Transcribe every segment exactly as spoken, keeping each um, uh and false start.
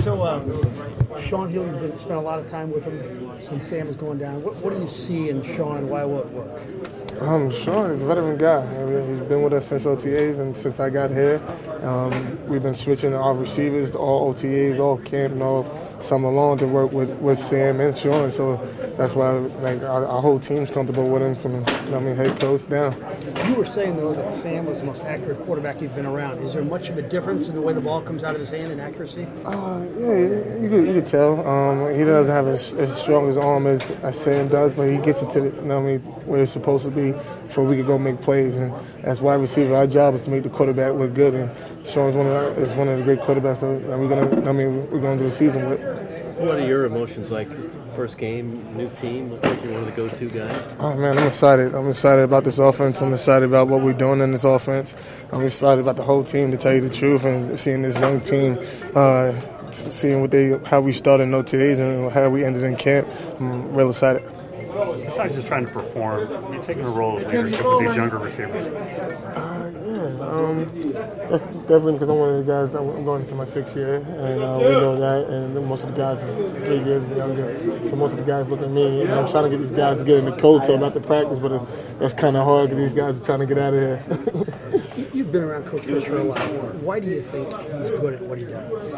So, um, Shawn Hill, you've been, spent a lot of time with him since Sam is going down. What, what do you see in Shawn? Why will it work? Um, Shawn is a veteran guy. I mean, he's been with us since O T As and since I got here. Um, we've been switching our receivers, all O T As, all camp, and all summer long to work with, with Sam and Shawn. So that's why like our, our whole team's comfortable with him from I mean head coach down. You were saying though that Sam was the most accurate quarterback you've been around. Is there much of a difference in the way the ball comes out of his hand in accuracy? Uh, yeah, you could, you could tell. Um, he doesn't have as, as strong as arm as, as Sam does, but he gets it to the, you know what I mean, where it's supposed to be, so we could go make plays. And as wide receiver, our job is to make the quarterback look good. And Shawn's one of our, is one of the great quarterbacks that we're gonna. I mean, we're going to the season with. What are your emotions like? First game, new team, looks like you're one of the go-to guys. Oh man, I'm excited. I'm excited about this offense. I'm excited about what we're doing in this offense. I'm excited about the whole team, to tell you the truth, and seeing this young team, uh, seeing what they, how we started in O T As and how we ended in camp. I'm real excited. Besides just trying to perform, you're taking a role of leadership with these younger receivers. Uh, yeah, um, that's definitely because I'm one of the guys. I'm going into my sixth year, and uh, we know that. And most of the guys are three years younger, so most of the guys look at me. And I'm trying to get these guys to get in the cold tub after practice, but it's, that's kind of hard because these guys are trying to get out of here. You've been around Coach Fisher a lot. Why do you think he's good at what he does?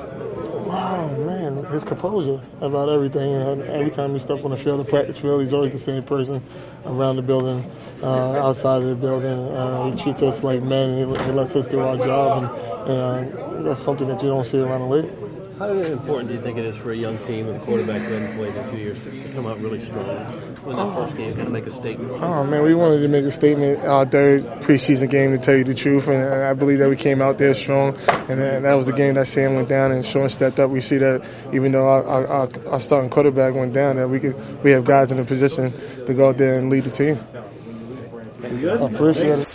Oh man, his composure about everything. And every time he steps on the field, the practice field, he's always the same person around the building, uh, outside of the building. Uh, he treats us like men. He, he lets us do our job, and, and uh, that's something that you don't see around the league. How important do you think it is for a young team with a quarterback who hasn't played in a few years to come out really strong, win that first game, kind of make a statement? Oh, man, we wanted to make a statement our third preseason game, to tell you the truth, and I believe that we came out there strong, and that was the game that Sam went down and Shawn stepped up. We see that even though our, our, our starting quarterback went down, that we could we have guys in a position to go out there and lead the team. I appreciate it.